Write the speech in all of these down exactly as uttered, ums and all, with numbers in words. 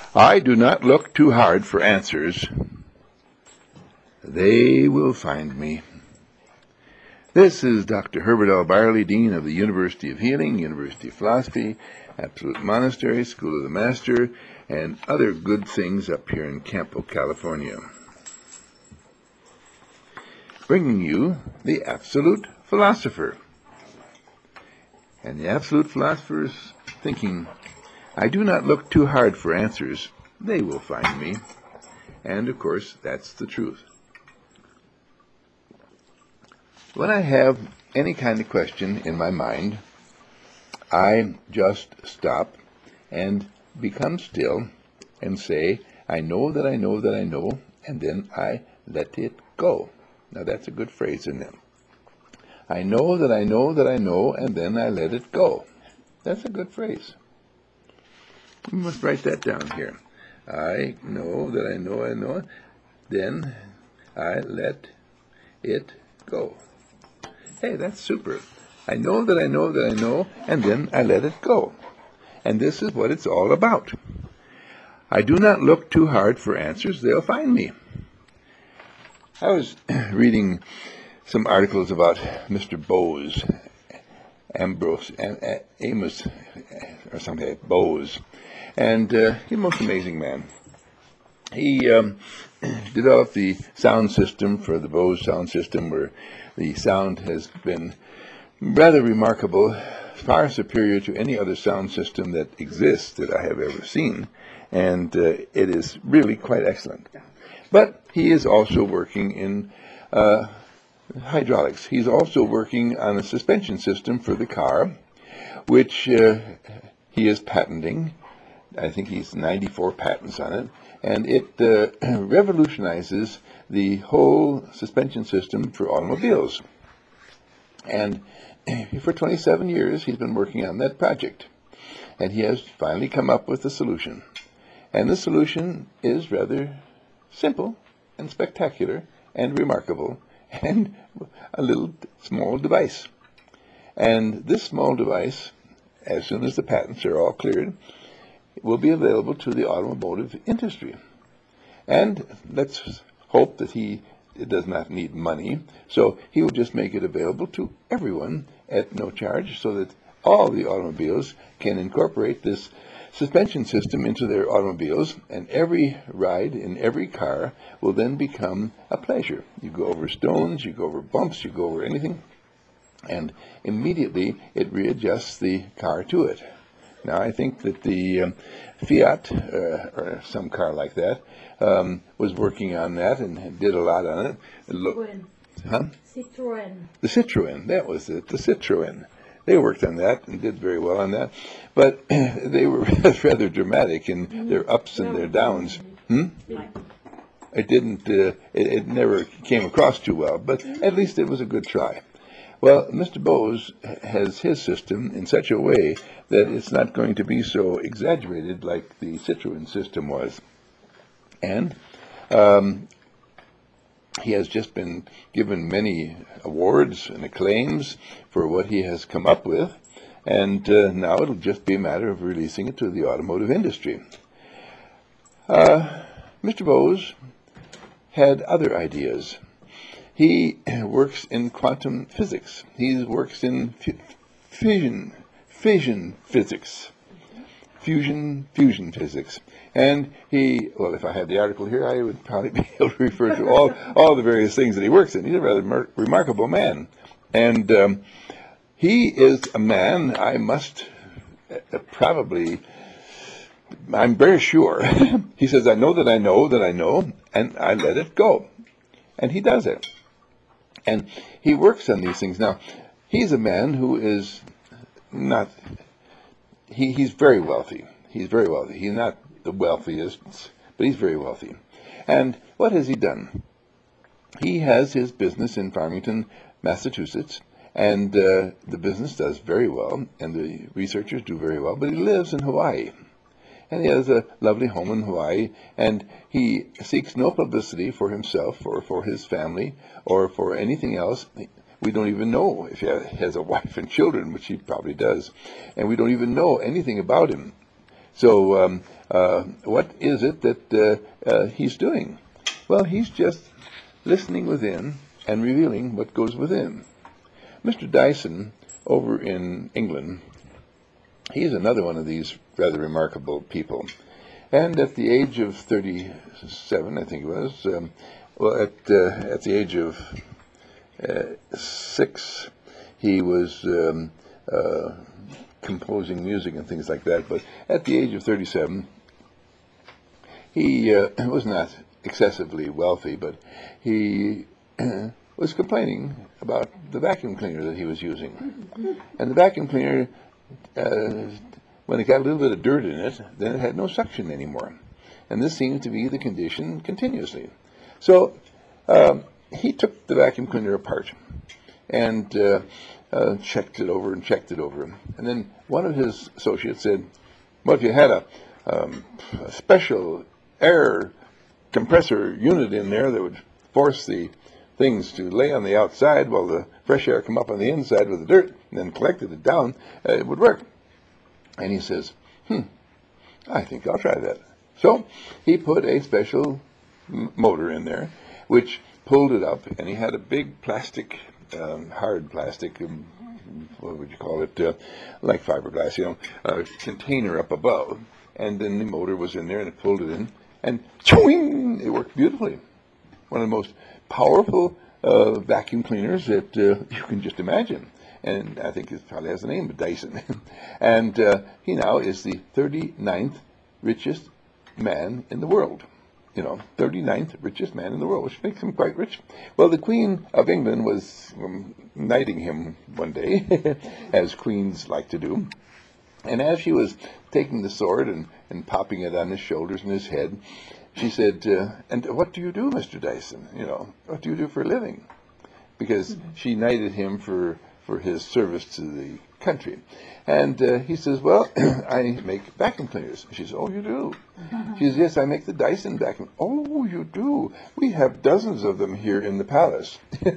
I do not look too hard for answers. They will find me. This is Doctor Herbert L. Byerly, Dean of the University of Healing, University of Philosophy, Absolute Monastery, School of the Master, and other good things up here in Campo, California. Bringing you the Absolute Philosopher. And the Absolute Philosopher is thinking, I do not look too hard for answers. They will find me. And, of course, that's the truth. When I have any kind of question in my mind, I just stop and become still and say, I know that I know that I know, and then I let it go. Now, that's a good phrase, isn't it? I know that I know that I know, and then I let it go. That's a good phrase. We must write that down here. I know that I know I know, then I let it go. Hey, that's super. I know that I know that I know, and then I let it go. And this is what it's all about. I do not look too hard for answers. They'll find me. I was reading some articles about Mister Bose, Ambrose, Amos, or something like Bose. And uh, he's a most amazing man. He um, developed the sound system for the Bose sound system, where the sound has been rather remarkable, far superior to any other sound system that exists that I have ever seen. And uh, it is really quite excellent. But he is also working in uh, hydraulics. He's also working on a suspension system for the car, which uh, he is patenting. I think he's ninety-four patents on it. And it uh, revolutionizes the whole suspension system for automobiles. And for twenty-seven years, he's been working on that project. And he has finally come up with a solution. And the solution is rather simple and spectacular and remarkable and a little small device. And this small device, as soon as the patents are all cleared, will be available to the automotive industry. And let's hope that he does not need money, so he will just make it available to everyone at no charge so that all the automobiles can incorporate this suspension system into their automobiles, and every ride in every car will then become a pleasure. You go over stones, you go over bumps, you go over anything, and immediately it readjusts the car to it. Now, I think that the um, Fiat, uh, or some car like that, um, was working on that and did a lot on it. Citroën. Huh? Citroën. The Citroën, that was it, the Citroën. They worked on that and did very well on that, but they were rather dramatic in mm-hmm. their ups and their downs. Hmm? It didn't, uh, it, it never came across too well, but at least it was a good try. Well, Mister Bose has his system in such a way that it's not going to be so exaggerated like the Citroën system was. And um, he has just been given many awards and acclaims for what he has come up with, and uh, now it'll just be a matter of releasing it to the automotive industry. Uh, Mister Bose had other ideas. He works in quantum physics. He works in f- fission, fission physics, fusion, fusion physics. And he, well, if I had the article here, I would probably be able to refer to all, all the various things that he works in. He's a rather mer- remarkable man. And um, he is a man I must uh, probably, I'm very sure. He says, I know that I know that I know, and I let it go. And he does it. And he works on these things. Now, he's a man who is not, he, he's very wealthy. He's very wealthy. He's not the wealthiest, but he's very wealthy. And what has he done? He has his business in Farmington, Massachusetts, and uh, the business does very well, and the researchers do very well, but he lives in Hawaii. And he has a lovely home in Hawaii, and he seeks no publicity for himself or for his family or for anything else. We don't even know if he has a wife and children, which he probably does, and we don't even know anything about him. So um, uh, what is it that uh, uh, he's doing? Well, he's just listening within and revealing what goes within. Mister Dyson, over in England, he's another one of these rather remarkable people. And at the age of thirty-seven, I think it was, um, well, at uh, at the age of uh, six, he was um, uh, composing music and things like that. But at the age of thirty-seven, he uh, was not excessively wealthy, but he was complaining about the vacuum cleaner that he was using. And the vacuum cleaner, uh, when it got a little bit of dirt in it, then it had no suction anymore. And this seemed to be the condition continuously. So um, he took the vacuum cleaner apart and uh, uh, checked it over and checked it over. And then one of his associates said, well, if you had a, um, a special air compressor unit in there that would force the things to lay on the outside while the fresh air come up on the inside with the dirt and then collected it down, uh, it would work. And he says, hmm, I think I'll try that. So he put a special m- motor in there, which pulled it up, and he had a big plastic, um, hard plastic, um, what would you call it, uh, like fiberglass, you know, uh, container up above. And then the motor was in there, and it pulled it in, and chewing, it worked beautifully. One of the most powerful uh, vacuum cleaners that uh, you can just imagine. And I think it probably has the name of Dyson. and uh, he now is the thirty-ninth richest man in the world. You know, thirty-ninth richest man in the world, which makes him quite rich. Well, the Queen of England was um, knighting him one day, as queens like to do. And as she was taking the sword and, and popping it on his shoulders and his head, she said, uh, and what do you do, Mister Dyson? You know, what do you do for a living? Because she knighted him for for his service to the country. And uh, he says, well, I make vacuum cleaners. She says, oh, you do? She says, yes, I make the Dyson vacuum. Oh, you do? We have dozens of them here in the palace.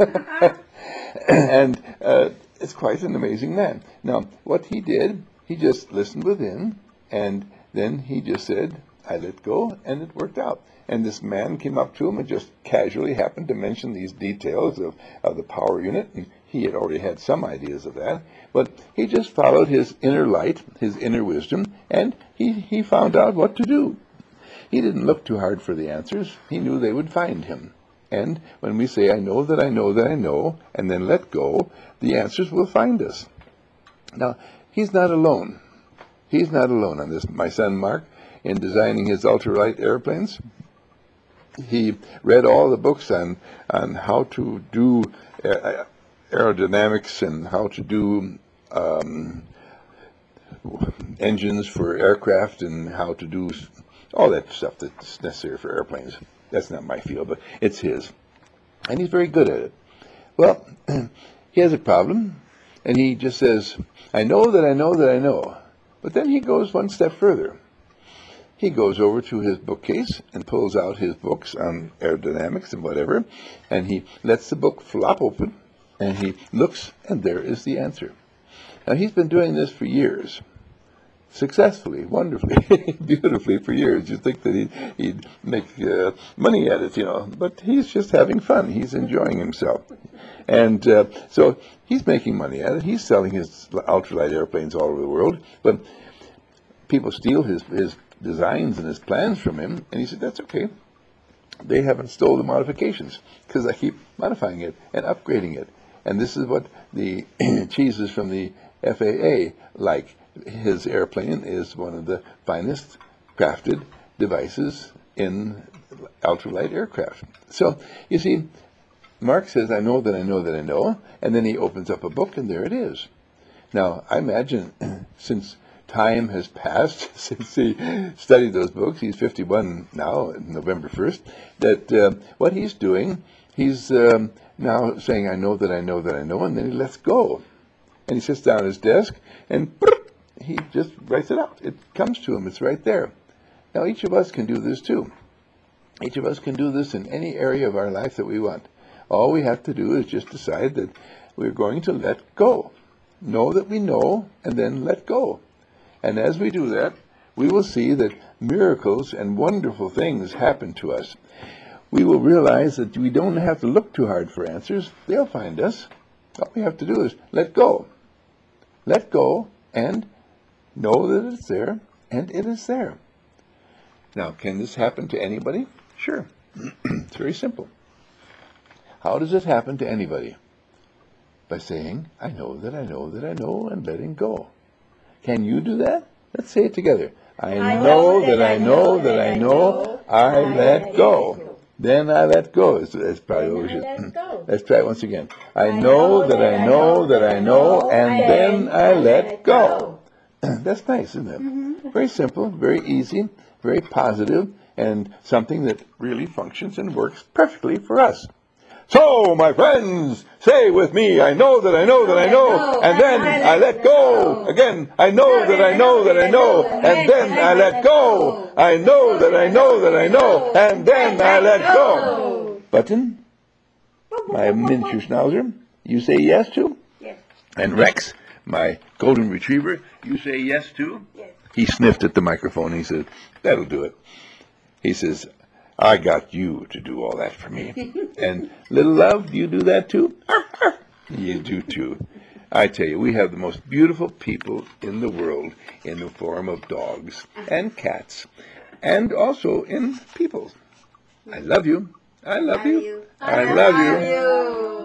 and uh, it's quite an amazing man. Now, what he did, he just listened within, and then he just said, I let go, and it worked out. And this man came up to him and just casually happened to mention these details of, of the power unit, and he had already had some ideas of that, but he just followed his inner light, his inner wisdom, and he, he found out what to do. He didn't look too hard for the answers. He knew they would find him. And when we say, I know that I know that I know, and then let go, the answers will find us. Now, he's not alone. He's not alone on this. My son Mark, in designing his ultralight airplanes, he read all the books on, on how to do uh, aerodynamics and how to do um, engines for aircraft and how to do all that stuff that's necessary for airplanes. That's not my field, but it's his. And he's very good at it. Well, he has a problem, and he just says, I know that I know that I know. But then he goes one step further. He goes over to his bookcase and pulls out his books on aerodynamics and whatever, and he lets the book flop open, and he looks, and there is the answer. Now, he's been doing this for years, successfully, wonderfully, beautifully for years. You'd think that he'd, he'd make uh, money at it, you know, but he's just having fun. He's enjoying himself. And uh, so he's making money at it. He's selling his ultralight airplanes all over the world, but people steal his, his designs and his plans from him, and he said, that's okay. They haven't stole the modifications, because I keep modifying it and upgrading it. And this is what the cheeses from the F A A like. His airplane is one of the finest crafted devices in ultralight aircraft. So, you see, Mark says, I know that I know that I know, and then he opens up a book, and there it is. Now, I imagine, since time has passed since he studied those books, he's fifty-one now, November first, that uh, what he's doing, he's um, now saying, I know that I know that I know, and then he lets go. And he sits down at his desk, and he just writes it out. It comes to him. It's right there. Now, each of us can do this too. Each of us can do this in any area of our life that we want. All we have to do is just decide that we're going to let go. Know that we know, and then let go. And as we do that, we will see that miracles and wonderful things happen to us. We will realize that we don't have to look too hard for answers. They'll find us. All we have to do is let go. Let go and know that it's there, and it is there. Now, can this happen to anybody? Sure. It's very simple. How does it happen to anybody? By saying, I know that I know that I know, and letting go. Can you do that? Let's say it together. I, I know, know that, that I know that I know, I, I let go. go. Then I let go. That's, that's probably what we should. Let's try it once again. I, I know that I know that I know, and then I let go. That's nice, isn't it? Mm-hmm. Very simple, very easy, very positive, and something that really functions and works perfectly for us. So, my friends, say with me, I know that I know that I know, and then I let go. Again, I know that I know that I know, and then I let go. I know that I know that I know, and then I let go. Button, my miniature schnauzer, you say yes to? Yes. And Rex, my golden retriever, you say yes to? Yes. He sniffed at the microphone. He said, that'll do it. He says, I got you to do all that for me. And little love, do you do that too? You do too. I tell you, we have the most beautiful people in the world in the form of dogs and cats, and also in people. I love you. I love you. I love you.